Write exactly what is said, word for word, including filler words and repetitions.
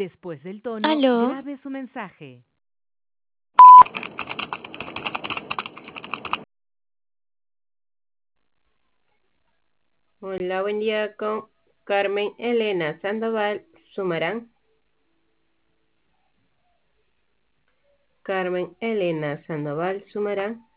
Después del tono, ¿Aló? grabe su mensaje. Hola, buen día con Carmen Elena Sandoval Sumarán. Carmen Elena Sandoval Sumarán.